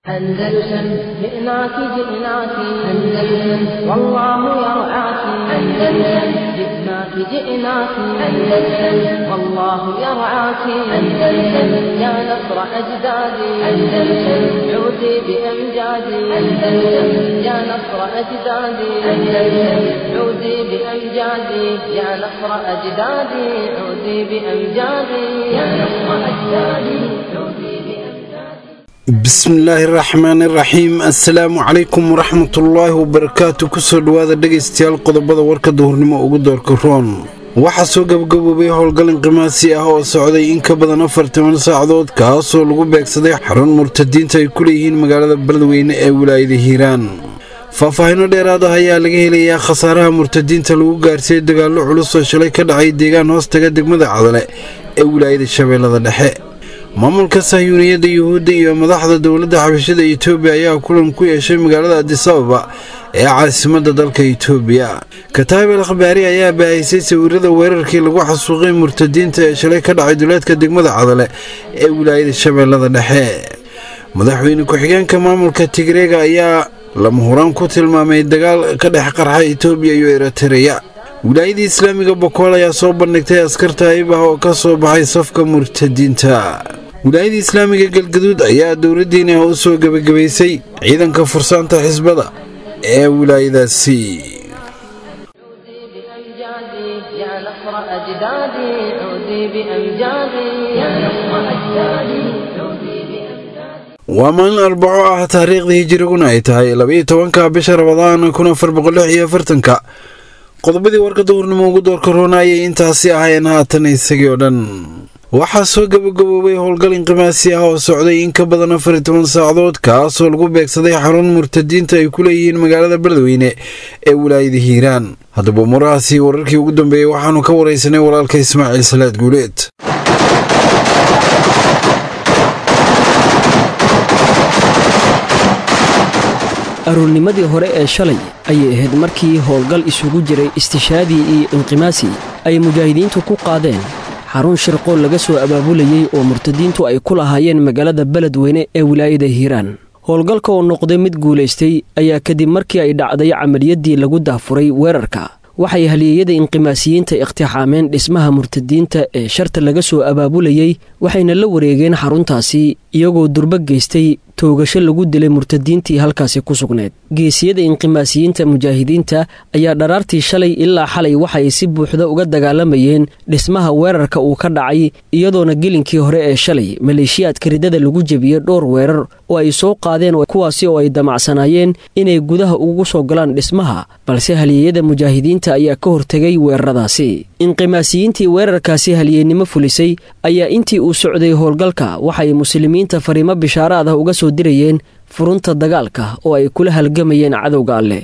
أندلسن جئناك جئناك أندلسن والله يرعاك أندلسن جئناك جئناك أندلسن والله يرعاك أندلسن يا نصر أجدادي أندلسن عودي بأمجادي أندلسن يا نصر أجدادي أندلسن عودي بأمجادي يا نصر أجدادي عودي بأمجادي يا نصر أجدادي عودي بسم الله الرحمن الرحيم السلام عليكم ورحمة الله وبركاته كسر هذا دقيستيال قضبضة وركة دهورنما وقدر كرون waxaa soo gabagabobay howlgalin qimaasi ah oo socday in ka badan 40 saacadood kaasoo lagu beegsaday xarun murtadiinta ay ku leeyihiin magaalada Beledweyne ee wilaayada Hiiraan faahfaahin dheeraad ah ayaa laga helayaa khasaaraha murtadiinta lagu gaarsiiyay dagaalo culus oo shalay ka dhacay deegaan hoostaga degmada Cadale ee wilaayada Shabeellada Dhexe maamulka Sahyuuniyadda Yuhuudda iyo madaxda dawladda Xabashida Itoobiya ayaa kulan ku yeeshay magaalada Addis Ababa ee caasimadda dalka Itoobiya Kataib al-Akhbaari ayaa baahisay sawirada weerarkii lagu xasuuqay murtadiinta ee shalay ka dhacay duleedka degmada Cadale ee wilaayada Shabeellada Dhexe madaxweyne ku-xigeenka maamulka Tigreega ayaa lama huraan ku tilmaamay dagaal ka dhex qarxay Itoobiya iyo Eritrea wilaayada Islaamiga Bokool ayaa soo bandhigtay askarta aybaha oo ka soo baxay safka murtadiinta wilaayada Islaamiga Galgaduud ayaa dowladdiina u soo gabagabaysay ciidanka fursaanta xisbada ee wilaayadaasi يا نصر أجدادي عودي بأمجادي يا نصر أجدادي عودي بأمجادي ومن 4 تاريخ هجرينا ay tahay 12 bisha Ramadaan 1446 qodobadii warka dowrnimo ugu door koroonayay intaasi ahayeen haatan isagii oo dhan waxaa soo gabagabobay howlgalin qimaasi ah oo socday in ka badan 40 saacadood kaasoo lagu beegsaday xarun murtadiinta ay ku leeyihiin magaalada Beledweyne ee wilaayada Hiiraan haddaba muraasi wararkii ugu dambeeyay waxaanu ka wareysanay walaalka Ismaaciil Salaad Guuleed aroornimadii hore ee shalay ayay ahayd markii howlgal isugu jiray istishaadii iyo inqimaasi ay mujaahidiintu ku qaadeen xarun shirqool laga soo abaabulayay oo murtadiintu ay ku lahaayeen magaalada Beledweyne ee wilaayada Hiiraan howlgalka oo noqday mid guuleystay ayaa kadib markii ay dhacday camaliyadii lagu daafuray weerarka waxay haliyada inqimaasiyiinta iqtixaameen dhismaha murtadiinta ee sharta laga soo abaabulayay waxayna la wareegeen xaruntaasi iyagoo durba geystay toogasho lagu dilay murtadiintii halkaasi ku sugneed geesiyada inqimaasiyiinta mujaahidiinta ayaa dharaartii shalay ilaa xalay waxay si buuxda uga dagaalamayeen dhismaha weerarka uu ka dhacay iyadoona gelinkii hore ee shalay maleeshiyaadka ridada lagu jabiyay dhowr weerar oo ay soo qaadeen kuwaasi oo ay damacsanaayeen inay gudaha ugu soo galaan dhismaha balse haliyada mujaahidiinta ayaa ka hortagay weeraradaasi inqimaasiyiintii weerarkaasi haliyeennimo fulisay ayaa intii uu socday howlgalka waxay muslimiinta fariimo bishaaraad ah uga soo dirayeen furunta dagaalka oo ay kula halgamayeen cadowga alle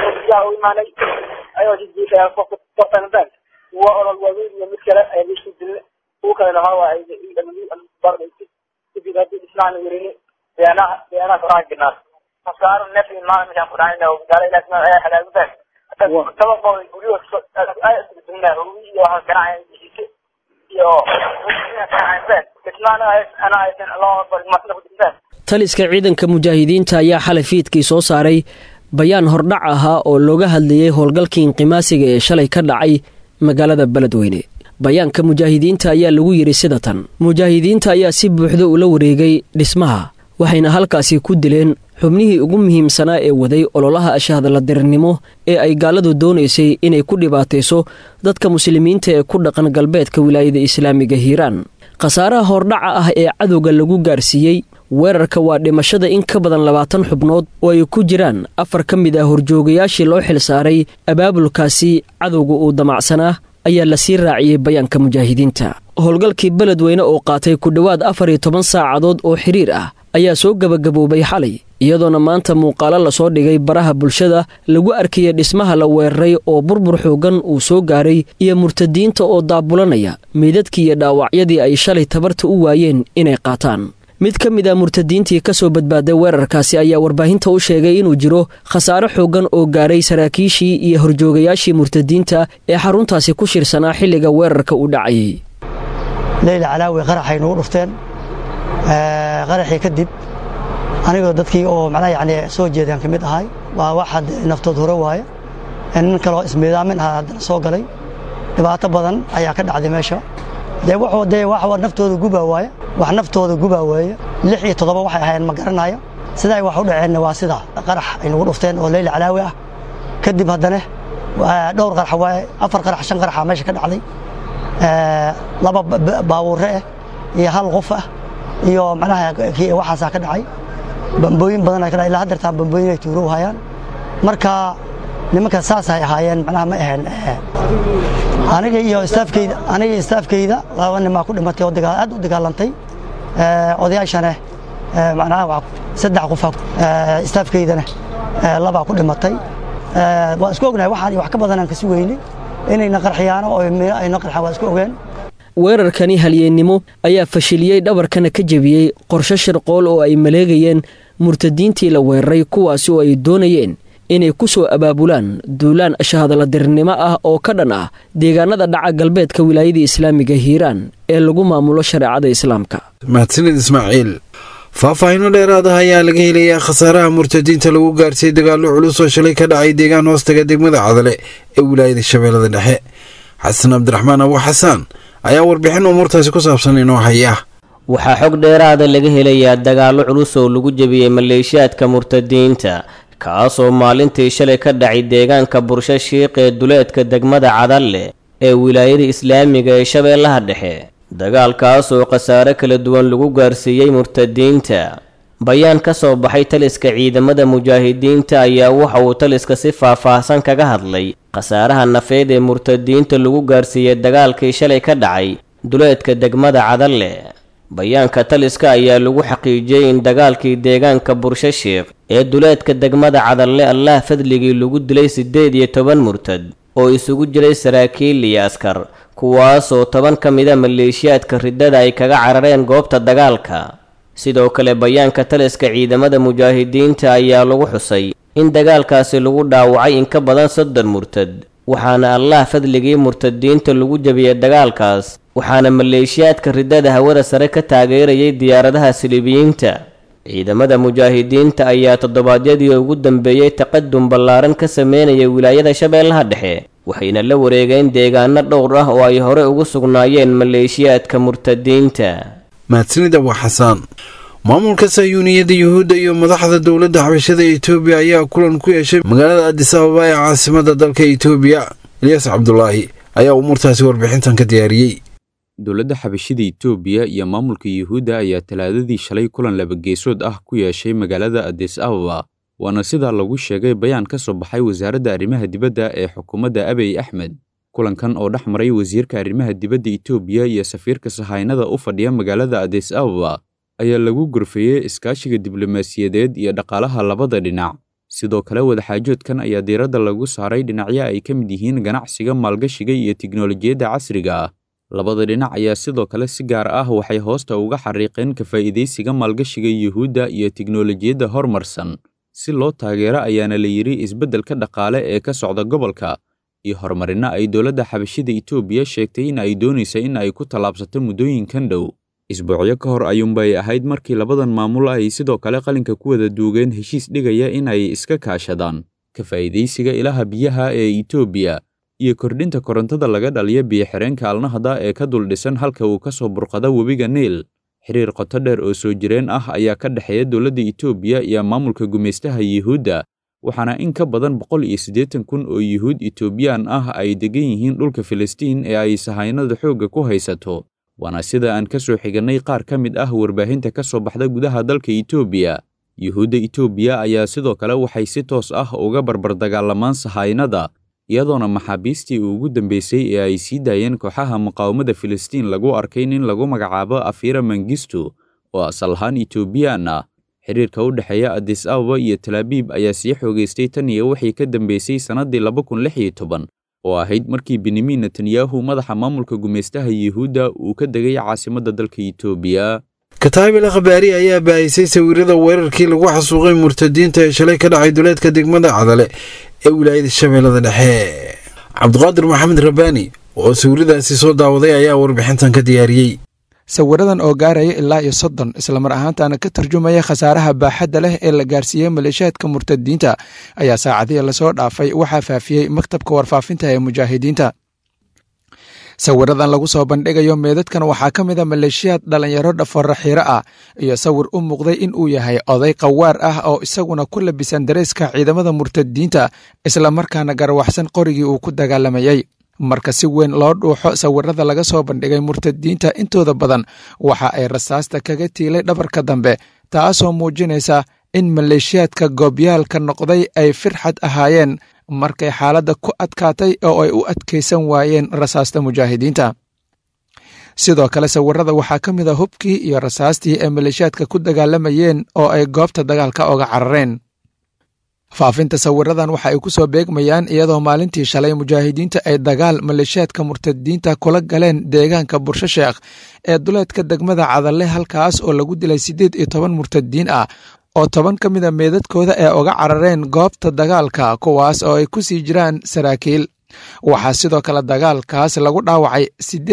taliska ciidanka mujaahidiinta ayaa xalay fiidkii soo saaray bayaan hordhac ahaa oo looga hadlayay howlgalkii inqimaasiga ee shalay ka dhacay magaalada Beledweyne bayaanka mujaahidiinta ayaa lagu yiri sida tan mujaahidiinta ayaa si buuxda ula wareegay dhismaha waxayna halkaasi ku dileen xubnihii ugu muhiimsanaa ee waday ololaha ashahada dirirnimo ee ay gaaladu doonaysay inay ku dhibaatayso dadka muslimiinta ee ku dhaqan galbeedka wilaayada Islaamiga Hiiraan khasaaraha hordhaca ah ee cadowga lagu gaarsiiyay weerarka waa dhimashada in ka badan 20 xubnood oo ay ku jiraan 4 ka mid ah horjoogayaashii loo xil saaray abaabulkaasi cadowga uu damacsanaa ayaa la sii raaciyay bayaanka mujaahidiinta howlgalkii Beledweyne oo qaatay ku dhawaad 14 saacadood oo xiriir ah ayaa soo gabagaboobay xalay iyadoona maanta muuqaalo la soo dhigay baraha bulshada lagu arkayay dhismaha la weeraray oo burbur xoogan uu soo gaaray iyo murtadiinta oo daabulanaya meedadkii iyo dhaawacyadii ay shalay tabarta u waayeen inay qaataan mid ka mid ah murtadiintii ka soo badbaaday weerarkaasi ayaa warbaahinta u sheegay inuu jiro khasaare xoogan oo gaaray saraakiishii iyo horjoogayaashii murtadiinta ee xaruntaasi ku shirsanaa xilliga weerarka u dhacayay leyla calaawi qaraxay nagu dhufteen qaraxii kadib anigoo dadkii oo macnaha yani soo jeedaan ka mid ahay waa waxaad naftood hore waaya nin kale oo ismiidaamin ah haddana soo galay dhibaato badan ayaa ka dhacday meesha wax naftooda gubaa waaya wax naftooda gubaa waaya 6 iyo 7 waxay ahaayeen ma garanayo siday wax u dhaceen waa sida qarax ay nagu dhufteen oo Leyla Calaawi ah kadib haddana dhowr qarax waay 4 qarax 5 qarax meesha ka dhacday laba baabuur iyo hal qof ah iyo macnaha waxaas ka dhacay bambooyin badan ay ka dhacay ilaa hadda taan bambooyin ay tuuro hayaan marka nimanka saas ay ahaayeen macnaha ma ahayn aniga iyo staafkeyda laba nin ma ku dhimatay oo aad u dagaalantay odayaashana macnaha 3 qof staafkeydana laba ku dhimatay waa isku ognahay waxaan wax ka badan aan ka sugeynay inay naqarxiyaan oo ay naqarxaa waa isku ogeen weerarkani halyeennimo ayaa fashiliyey dhabarkana ka jebiyey qorshe shirqool oo ay maleegayeen murtadiintii la weeraray kuwaasi oo ay doonayeen inay ku soo abaabulaan duulaan ashahadaladirnimo ah oo ka dhan ah deegaanada dhaca galbeedka wilaayada islaamiga Hiiraan ee lagu maamulo shareecada islaamka. mahadsanid Ismaaciil. faahfaahin dheeraad ah ayaa laga helayaa khasaaraha murtadiinta lagu gaarsiiyay dagaallo culus oo shalay ka dhacay deegaan hoostaga degmada Cadale ee wilaayada Shabeellada Dhexe. Xasan Cabdiraxmaan Abu Xasaan ayaa warbixin umurtaasi ku saabsan inoo haya. waxaa xog dheeraad laga helayaa dagaallo culus oo lagu jabiyay maleeshiyaadka murtadiinta kaasoo maalintii shalay ka dhacay deegaanka Bursha Shiiq ee duleedka degmada Cadale ee wilaayada islaamiga ee Shabeellaha Dhexe. dagaalkaas oo khasaare kala duwan lagu gaarsiiyay murtadiinta. bayaan ka soo baxay taliska ciidamada mujaahidiinta ayaa waxa uu taliska si faahfaahsan kaga hadlay khasaaraha nafeed ee murtadiinta lagu gaarsiiyay dagaalkii shalay ka dhacay duleedka degmada Cadale. bayaanka taliska ayaa lagu xaqiijiyay in dagaalkii deegaanka Bursha Shiiq ee duleedka degmada Cadale Allah fadligii lagu dilay 18 murtad oo isugu jiray saraakiil iyo askar kuwaas oo 10 kamida maleeshiyaadka ridada ay kaga carareen goobta dagaalka. sidoo kale bayaanka taliska ciidamada mujaahidiinta ayaa lagu xusay in dagaalkaasi lagu dhaawacay in ka badan 30 murtad waxaana Allah fadligii murtadiinta lagu jabiyay dagaalkaas waxaana maleeshiyaadka ridada hawada sare ka taageerayay diyaaradaha silibiyiinta. ciidamada mujaahidiinta ayaa toddobaadyadii ugu dambeeyay taqadum ballaaran ka sameynaya wilaayada Shabeellaha Dhexe waxayna la wareegeen deegaano dhowr ah oo ay hore ugu sugnaayeen maleeshiyaadka murtadiinta. mahadsanid Abu Xasaan. maamulka sayuuniyada Yuhuudda iyo madaxda dowladda Xabashada Itoobiya ayaa kulan ku yeeshay magaalada Addis Ababa ee caasimadda dalka Itoobiya. Ilyas Cabdullaahi ayaa umurtaasi warbixintan ka diyaariyay. dowladda Xabashada Itoobiya iyo maamulka Yuhuudda ayaa talaadadii shalay kulan laba geesood ah ku yeeshay magaalada Addis Ababa waana sida lagu sheegay bayaan ka soo baxay wasaaradda arrimaha dibadda ee xukuumadda Abiy Ahmed. kulankan oo dhaxmaray wasiirka arrimaha dibadda Itoobiya iyo safiirka sahaynada u fadhiya magaalada Addis Ababa ayaa lagu gurfeeyay iskaashiga diblomaasiyadeed iyo dhaqaalaha labada dhinac. sidoo kale wadaxaajoodkan ayaa diiradda lagu saaray dhinacyo ay ka mid yihiin ganacsiga, maalgashiga iyo tiknoolajiyadda casriga ah. labada dhinac ayaa sidoo kale si gaar ah waxay hoosta uga xariiqeen ka faa'iideysiga maalgashiga Yuhuudda iyo tiknoolajiyadda horumarsan si loo taageero ayaana la yiri isbeddelka dhaqaale ee ka socda gobolka iyo horumarina ay dowladda Xabashada Itoobiya sheegtay in ay doonayso in ay ku talaabsato muddooyinkan dhow. isbuucyo ka hor ayuunbay ahayd markii labadan maamul ay sidoo kale qalinka ku wada duugeen heshiis dhigaya in ay iska kaashadaan ka faa'iideysiga ilaha biyaha ee Itoobiya iyo kordhinta korontada laga dhaliyo biyo-xireenka Alnahda ee ka dul dhisan halka uu ka soo burqada webiga Niil. xiriir qoto dheer oo soo jireen ah ayaa ka dhaxeeya dowladda Itoobiya iyo maamulka gumeystaha Yuhuudda waxaana in ka badan 180,000 oo Yuhuud Itoobiyaan ah ay degan yihiin dhulka Filistiin ee ay sahaynada xoogga ku haysato. waana sida aan ka soo xiganay qaar ka mid ah warbaahinta ka soo baxda gudaha dalka Itoobiya. Yuhuudda Itoobiya ayaa sidoo kale waxay si toos ah uga barbar dagaalamaan sahaynada iyadoona maxaabiistii ugu dambeysay ee ay sii daayeen kooxaha muqaawamada Filistiin lagu arkay in lagu magacaabo Afira Mengistu oo asal ahaan Itoobiyaan ah. xiriirka u dhaxeeya Addis Ababa iyo Tel Aviv ayaa sii xoogeystay tan iyo wixii ka dambeysay sanadii 2016 oo ahayd markii Benjamin Netanyahu madaxa maamulka gumeystaha Yuhuudda uu ka degay caasimadda dalka Itoobiya. Kataib al-Akhbaari ayaa baahisay sawirada weerarkii lagu xasuuqay murtadiinta ee shalay ka dhacay duleedka degmada Cadale ee wilaayada Shabeellada Dhexe. Cabdiqaadir Maxamed Rabbaani oo sawiradaasi soo daawaday ayaa warbixintan ka diyaariyay. sawiradan oo gaaraya ilaa iyo 30 islamar ahaantaana ka tarjumaya khasaaraha baaxadda leh ee la gaarsiiyey maleeshiyaadka murtadiinta ayaa saacadihii lasoo dhaafay waxaa faafiyey maktabka warfaafinta ee mujaahidiinta. sawiradan lagu soo bandhigayo meedadkan waxaa ka mid a maleeshiyaad dhalinyaro dhafoora xiiro ah iyo sawir u muuqday in uu yahay oday qawaar ah oo isaguna ku labisan dareeska ciidamada murtadiinta islamarkaana garwaxsan qorigii uu ku dagaalamayey. marka si weyn loo dhuuxo sawirada laga soo bandhigay murtadiinta intooda badan waxa ay rasaasta kaga tiilay dhabarka dambe, taasoo muujinaysa in maleeshiyaadka goobyaalka noqday ay firxad ahaayeen markay xaaladda ku adkaatay oo ay u adkaysan waayeen rasaasta mujaahidiinta. sidoo kale sawirada waxaa ka mid a hubkii iyo rasaastii ay maleeshiyaadka ku dagaalamayeen oo ay goobta dagaalka oga carareen. faafinta sawiradan waxa ay ku soo beegmayaan iyadoo maalintii shalay mujaahidiinta ay dagaal maleeshiyaadka murtadiinta kula galeen deegaanka bursho sheekh ee duleedka degmada Cadalle, halkaas oo lagu dilay 18 murtadiin ah oo 10 ka mid a meedadkooda ee uga carareen goobta dagaalka, kuwaas oo ay ku sii jiraan saraakiil. waxaa sidoo kale dagaalkaas lagu dhaawacay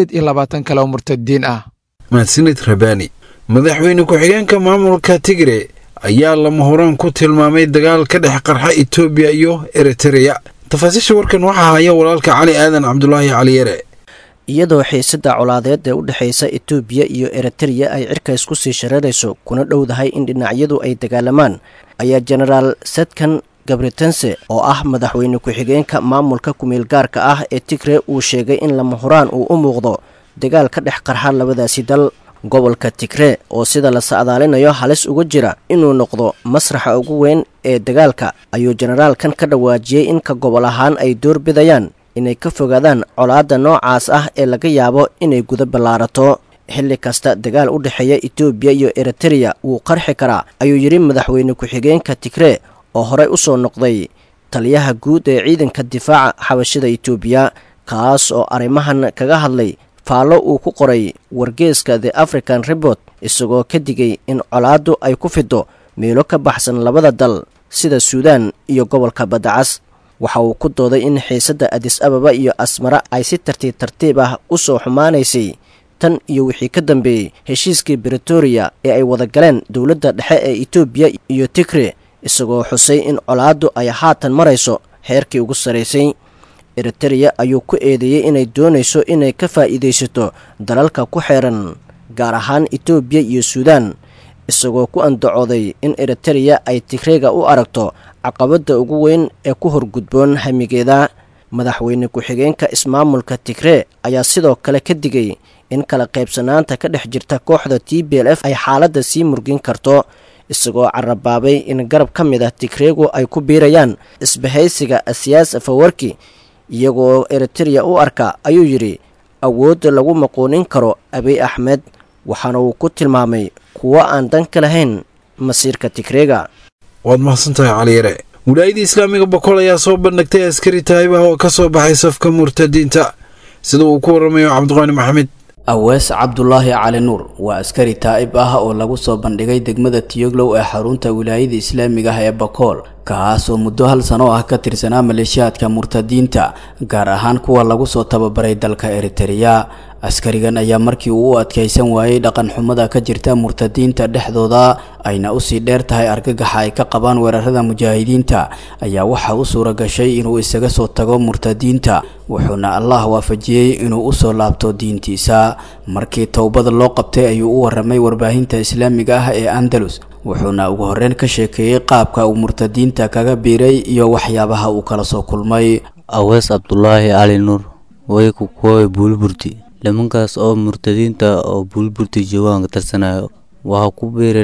28 kale oo murtadiin ah. mahadsanid Rabani. madaxweyne ku-xigeenka maamulka Tigray ayaa lama horaan ku tilmaamay dagaal ka dhex qarxa Itoobiya iyo Eritrea. tafaasiisha warkan waxaa haya walaalka Cali Aadan Cabdullaahi Cali Yare. iyadoo xiisada colaadeed ee u dhaxaysa Itoobiya iyo Eritrea ay cirka isku sii shareerayso kuna dhowdahay in dhinacyadu ay dagaalamaan, ayaa Generaal Sedkan Gabretense oo ah madaxweyne ku-xigeenka maamulka kumeel gaarka ah ee Tigray uu sheegay in lama horaan uu u muuqdo dagaal ka dhex qarxa labadaasi dal. gobolka Tigray oo sida la saadaalinayo halis uga jira inuu noqdo masraxa ugu weyn ee dagaalka, ayuu generaalkan ka dhawaajiyey in ka gobol ahaan ay door bidayaan inay ka fogaadaan colaadda noocaas ah ee laga yaabo inay guda ballaarato. xilli kasta dagaal u dhexeeya Itoobiya iyo Eritrea wuu qarxi karaa, ayuu yidhi madaxweyne ku-xigeenka Tigray oo horey u soo noqday taliyaha guud ee ciidanka difaaca xabashida Itoobiya, kaas oo arrimahan kaga hadlay faallo uu ku qoray wargeeska The African Report, isagoo ka digay in colaaddu ay ku fido meelo ka baxsan labada dal sida Suudaan iyo gobolka Badacas. waxa uu ku dooday in xiisadda Addis Ababa iyo Asmara ay si tartiib ah u soo xumaanaysay tan iyo wixii ka dambeeyey heshiiskii Pretoria ee ay wada galeen dowladda dhexe ee Itoobiya iyo Tigray, isagoo xusay in colaaddu ay haatan marayso heerkii ugu sareysay. Eritrea ayuu ku eedeeyey inay doonayso inay ka faa'iidaysato dalalka ku xeeran, gaar ahaan Itoobiya iyo Suudaan, isagoo ku andacooday in Eritrea ay Tigrayga u aragto caqabadda ugu weyn ee ku horgudboon hamigeeda. madaxweyne ku-xigeenka ismaamulka Tigray ayaa sidoo kale ka digay in kala qaybsanaanta ka dhex jirta kooxda TPLF ay xaaladda sii murgin karto, isagoo carabaabay in garab ka mid ah Tigraygu ay ku biirayaan isbahaysiga Asiyaas Afawarki, iyagoo Eritrea u arka, ayuu yidhi, awoodda lagu maqoonin karo Abiy Ahmed, waxaana uu ku tilmaamay kuwo aan dan ka lahayn masiirka Tigrayga. waad mahadsantahay Cali Yare. wilaayada islaamiga Boqol ayaa soo bandhigtay askari taayib ah oo ka soo baxay safka murtadiinta, sida uu ku waramayo Cabdiqaani Maxamed. awees cabdulaahi cali nuur waa askari taa'ib ah oo lagu soo bandhigay degmada Tiyoglow ee xarunta wilaayada islaamiga ah ee Boqol, kaasoo muddo 1 sano ah ka tirsanaa maleeshiyaadka murtadiinta, gaar ahaan kuwa lagu soo tababaray dalka Eritrea. askarigan ayaa markii uu u adkaysan waayay dhaqan xumada ka jirta murtadiinta dhexdooda, ayna u sii dheer tahay argagaxa ay ka qabaan weerarada mujaahidiinta, ayaa waxa uu suura gashay inuu isaga soo tago murtadiinta, wuxuuna Allah waafajiyey inuu u soo laabto diintiisa. markii towbada loo qabtay ayuu u waramay warbaahinta islaamiga ah ee Andalus, wuxuuna ugu horreyn ka sheekeeyey qaabka uu murtadiinta kaga biiray iyo waxyaabaha uu kala soo kulmay. awees cabdulaahi cali nuur way ku kooy bulburti nimankaas oo murtadiinta oo bulburti joogaan ka tarsanayo waxa ku biiray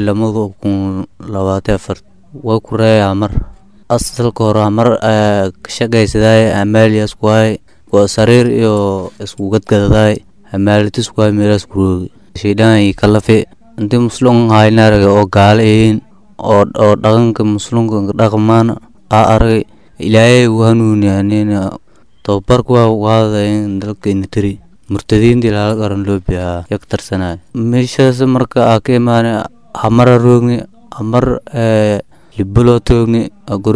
2024 way ku reeyay mar asalka hore mar ka shaqaysaday Amalias kuway oo sariir iyo isku gadgadaday Amalitis kuway meelas ku sheedan kalafe inta muslim haynaarga oo gaaleen oo dhaqanka muslimka dhaqmaan arag ilaahay wahanuuniyana tababarku waa in dalka intiri murtadiintii la qaran loo biyaa yak tarsanay meeshaas marka ka imaan hamar roogni hamar liblo toogni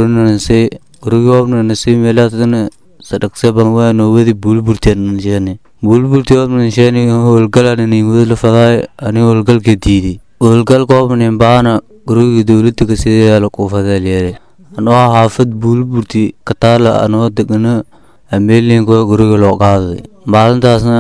gurigobna nasi meelaadna sadaqsaban waa noo wadi bulburteen jeene bulbulti odmansheeni howlgalanani wadla fadaay ani howlgalka diiday howlgalka obnin baana gurigii dowladda ka sidayaala kuu fadaalyeelay anoo xaafad bulbulti kataala anoo degana ameelinka guriga loo qaaday maalintaasna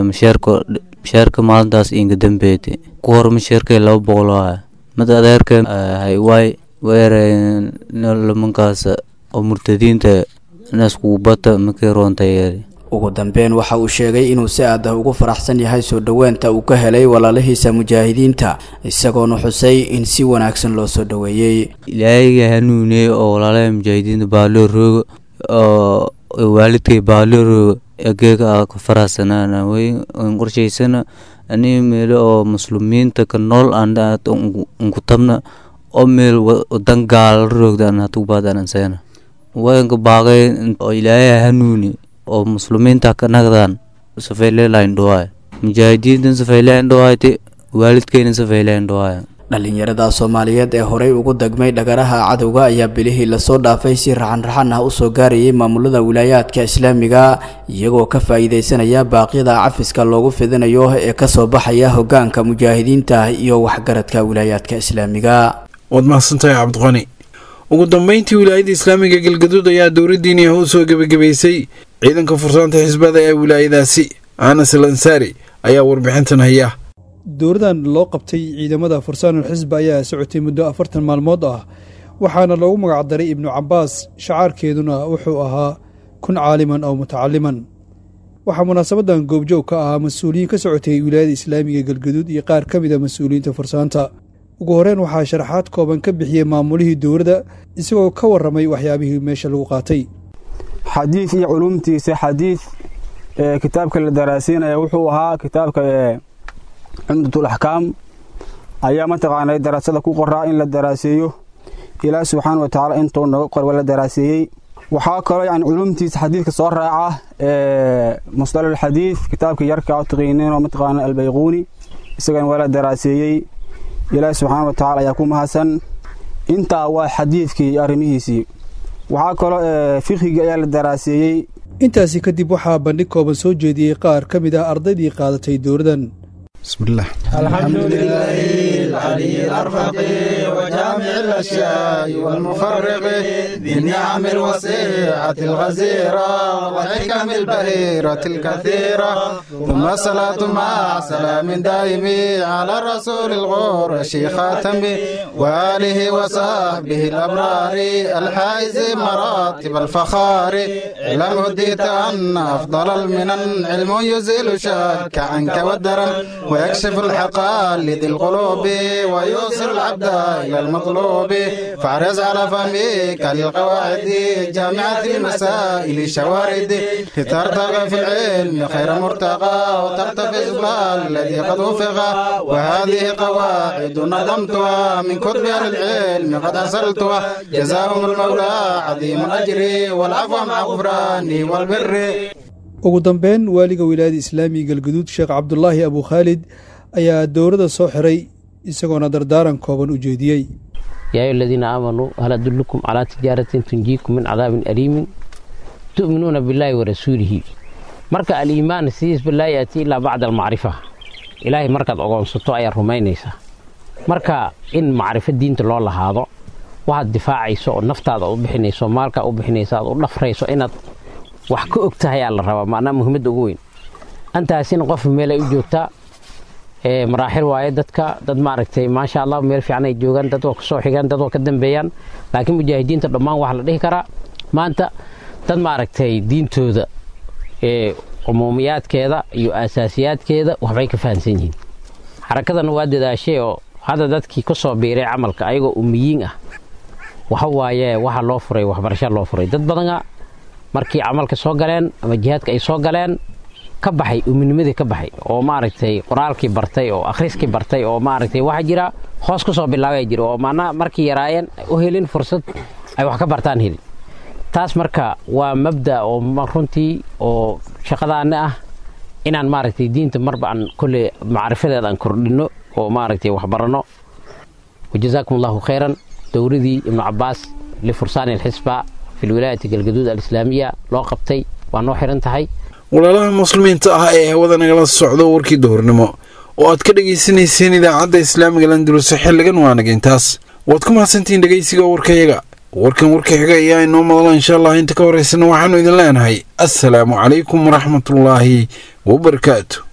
masheerka maalintaas inga dambeeyay ku hor masheerkay 200 ah mid adeerka haywaay weereen lamankaas oo murtadiinta nasku bata markay roontay ugu dambeyn waxa uu sheegay inuu si aad ah ugu faraxsan yahay soo dhaweynta uu ka helay walaalihiisa mujaahidiinta isagoona xusay in si wanaagsan loo soo dhaweeyay ilaahay hanuunay oo walaalaha mujaahidiinta baalo roog oo waalidkay baalo roog egeega ka faraxsanaana way qorshaysana ani meel oo muslimiinta ka nool aan ku tabna oo meel wadan gaal roogdan hatu baadan sayna waanka baaqay oo ilaahay hanuuni oo muslimiinta ka nagdaan safeeleen dhawaay mujaahidiinta safeeleen dhawaayte waalidkeena safeeleen dhawaay dhalinyarada Soomaaliyeed ee horey ugu dagmay dhagaraha cadawga ayaa bilihii la soo dhaafay si raxan ah u soo gaarayay maamulada wilaayadka Islaamiga iyagoo ka faa'iideysanaya baaqyada cafiska loogu fidinayo ee ka soo baxaya hoggaanka mujaahidiinta iyo waxgaradka wilaayadka Islaamiga wad mahadsantahay Cabdiqani ugu dambeyntii wilaayada Islaamiga Galgaduud ayaa dowladdiina u soo gabagabeysay ciidanka fursaanta xisbada ee wilaayadaasi Anas Al-Ansari ayaa warbixintan haya dowladan loo qabtay ciidamada fursaanul xisba ayaa socotay muddo 40 maalmood ah waxaana loogu magac daray Ibn Abbas shacaarkeeduna wuxuu ahaa kun caaliman oo mutacalliman waxa munaasabadan goobjoog ka ahaa mas'uuliyiin ka socotay wilaayada Islaamiga Galgaduud iyo qaar kamid ah mas'uuliyiinta fursaanta ugu horeen waxaa sharaxaad kooban ka bixiyay maamulihii dowladda isagoo ka waramay waxyaabihii meesha lagu qaatay xadiis iyo culumtiisa xadiis kitaabka la daraasiinaya wuxuu ahaa kitaabka Umdatul Ahkam ayaa mataqaanay darasada ku qoraa in la daraaseeyo Ilaahay subhanahu wa ta'ala intuu naga qorwa la daraaseeyay waxa kale yani culumtiisa xadiiska soo raaca mustalahul xadiis kitaabka yarka oo taqeeneen oo mataqaanay al-Bayquni isagan wala daraaseeyay Ilaahay subhanahu wa ta'ala ayaa ku mahadsan inta waa xadiiskii arrimihiisii waxa kale fiqhiga ayaa la daraaseeyay intaasi kadib waxa bandhig kooban soo jeediyay qaar kamid ah ardaydii qaadatay dowladan بسم الله الحمد لله العلي الأرفق وجامع الأشياء والمفرق بالنعم الوسيعة الغزيرة والحكم البهيرة الكثيرة ثم الصلاة مع سلام دائم على الرسول الغور خاتم وآله وصحبه الأبرار الحائز مراتب الفخار علم هديت أن أفضل المنن علم يزيل شك عنك والدرن ويكشف الحقائق لذي القلوب ويوصل العبد إلى المطلوب فاحرص على فهمك للقواعد جامعة المسائل شوارد لترتقي في العلم خير مرتقى وترتفع الظلال الذي قد وفق وهذه قواعد نظمتها من كتب أهل العلم قد أرسلتها جزاهم المولى عظيم الأجر والعفو مع غفرانه والبر ugu dambeyn waaliga wilaayada Islaamiga Galgaduud Sheekh Cabdullaahi Abu Khalid ayaa dowladda soo xiray isagoona dardaaran kooban u jeediyay يا أيها الذين آمنوا هل أدلكم على تجارة تنجيكم من عذاب أليم تؤمنون بالله ورسوله مركز الإيمان سيس بالله يأتي إلا بعد المعرفة إلهي مركز أقوم سطوع يا رمينيسا مركز إن معرفة دين الله هذا واحد دفاع يسوع النفط هذا وبحنيسو مالك وبحنيسا ونفريسو إن wax ka ogtahay la rabaa maana muhiimad ugu weyn antaasin qof meel ay u joogtaa maraaxil waaye dadka dad maaragtay ma sha Allah meel fiican ay joogan dad oo ka soo xigaan dad oo ka dambeeyaan laakiin mujaahidiinta dhammaan wax la dhihi karaa maanta dad maaragtay diintooda umuumiyaadkeeda iyo asaasiyaadkeeda waxbay ka fahansan yihiin xarakadan waa dadaashay oo hada dadkii ka soo biiray camalka ayagoo ummiyiin ah waxa waaye waxa loo furay waxbarasho loo furay dad badan markii camalka soo galeen ama jihaadka ay soo galeen ka baxay uminimadii ka baxay oo maaragtay qoraalkii bartay oo akhriskii bartay oo maaragtay waxa jira hoos ku soo bilaabay jira oo maana markii yaraayeen u helin fursad ay wax ka bartaan helin taas marka waa mabda oo runtii oo shaqadaana ah inaan maaragtay diinta marba aan kulli macrifadeeda aan kordhino oo maaragtay wax barano wajazaakumullahu khayran dowladii Ibn Abbas li fursaan al-hisba في الولاية الجلجدود الإسلامية لو قبتي وأنو حرنتهاي walaalaha muslimiinta ah ee hawada nagala socdo warkii duhurnimo oo aad ka dhagaysanayseen idaacadda islaamiga landulus xilligan waa nagintaas waad ku mahadsantihiin dhegaysiga warkayaga warkan warka xiga ayaa inoo madala insha allah inta ka horeysana waxaanu idin leenahay assalaamu calaykum waraxmatullaahi wabarakaatu